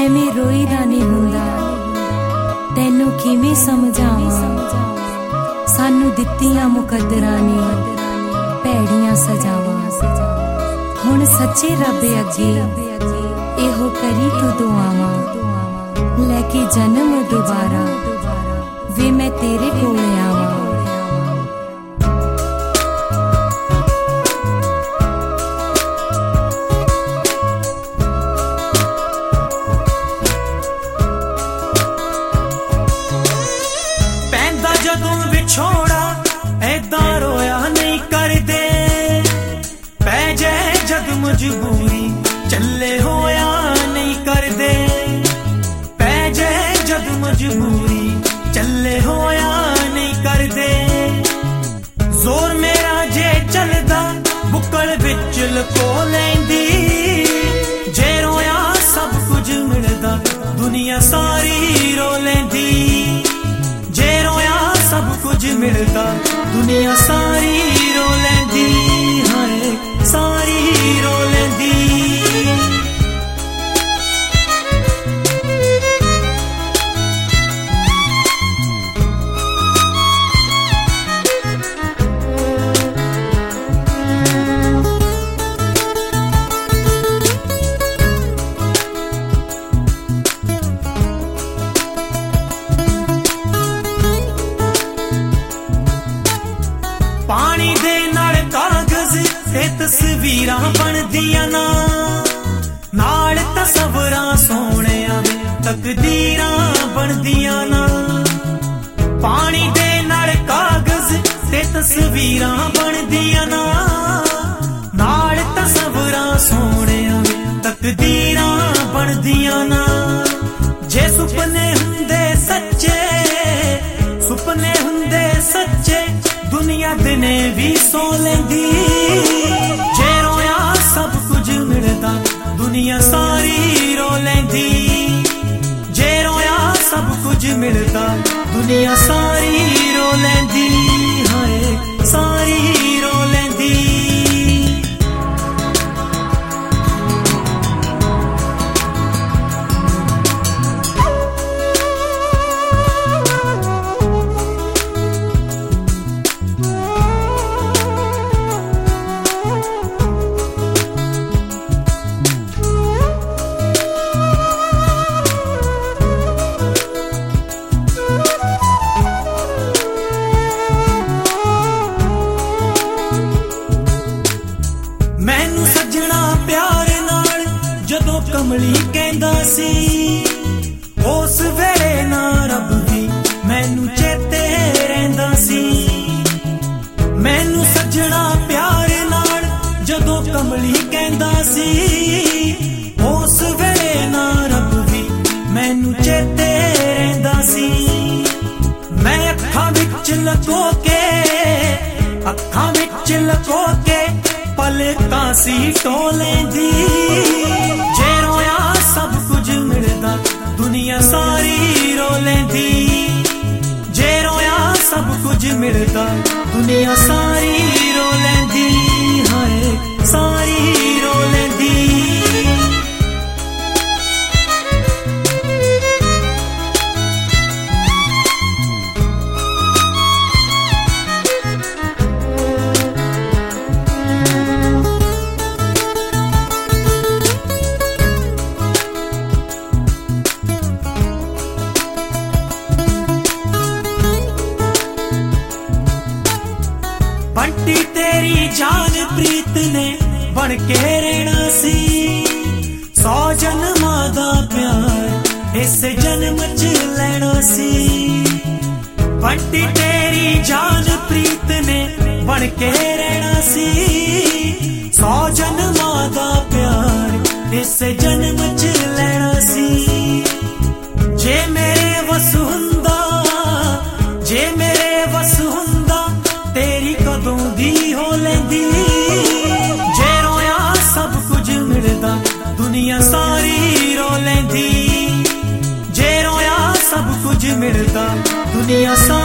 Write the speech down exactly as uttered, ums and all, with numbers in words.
ਐਵੇਂ ਰੋਈਦਾ ਨਹੀਂ ਹੁੰਦਾ। ਤੈਨੂੰ ਕਿਵੇਂ ਸਮਝਾਵਾਂ, ਸਾਨੂੰ ਦਿੱਤੀਆਂ ਮੁਕੱਦਰਾਂ ਨੇ ਭੈੜੀਆਂ ਸਜ਼ਾਵਾਂ। ਹੁਣ ਸੱਚੇ ਰੱਬ ਅੱਗੇ ਇਹੋ ਕਰੀ ਤੂੰ ਦੁਆਵਾਂ, ਲੈ ਕੇ ਜਨਮ ਦੁਬਾਰਾ ਵੇ ਮੈਂ ਤੇਰੇ ਕੋਲ ਆਵਾਂ। ਜਦੋਂ ਵਿਛੋੜਾ ਐਦਾਂ ਰੋਇਆ ਨਹੀਂ ਕਰਦੇ, ਪੈ ਜਾਏ ਜਦ ਮਜਬੂਰੀ ਚੱਲੇ ਹੋਇਆ ਨਹੀਂ ਕਰਦੇ, ਪੈ ਜਾਏ ਜਦ ਮਜਬੂਰੀ ਚੱਲੇ ਹੋਇਆ ਨਹੀਂ ਕਰਦੇ। ਜ਼ੋਰ ਮੇਰਾ ਜੇ ਚੱਲਦਾ ਬੁੱਕਲ ਵਿੱਚ ਲਕੋ ਲੈਂਦੀ, ਜੇ ਰੋਇਆ ਸਭ ਕੁਝ ਮਿਲਦਾ ਦੁਨੀਆ ਸਾਰੀ ਰੋ ਲੈਂਦੀ, ਜੇ ਰੋਇਆ सब कुछ मिलता दुनिया सारी रो लेंदी, हाय सारी रो लेंदी। पानी दे नाल कागज ते तस्वीरां बनदियां ना, नाल तस्वरां सोहणियां दे तकदीरां बनदियां ना। पानी दे नाल कागज ते तस्वीरां बनदियां ना, नाल तस्वरां सोहणियां दे तकदीरां बनदियां ना। जे सुपने हुंदे सच्चे, सुपने हुंदे सच्चे दुनिया दिने भी सो लेंदी, जे रोया सब कुछ मिलदा दुनिया सारी रो लेंदी, जे रोया सब कुछ मिलदा दुनिया सारी रो लेंदी, हाय सारी रो लेंदी। मैनू सजना प्यार नाल जदों कमली कहंदा सी, उस वेले ना रब भी मैनू चेते रहिंदा सी। मैनू सजना प्यार नाल जदों कमली कहंदा सी, उस वेले ना रब भी मैनू चेते रहिंदा सी। मैं अखां विच लको के, अखां विच लको के पलकां सी टो लेंदी, जे रोया सब कुछ मिलदा दुनिया सारी रो लेंदी, जे रोया सब कुछ मिलदा दुनिया सारी रो लेंदी, हाय सारी रो लेंदी। बंटी तेरी जान प्रीत ने बन के रहना सी, सौ जन्मां दा प्यार इस जन्म च लेना सी। बंटी तेरी जान प्रीत ने बन के रहना सी, सौ जन्मां दा प्यार इस जन्म च लेना सी। जे मेरे वस हुंदा, जे मेरे वस हुंदा तेरी कदों दी हो लेंदी, जे रोया सब कुछ मिलदा दुनिया सारी रो लेंदी, जे रोया सब कुछ मिलदा दुनिया सारी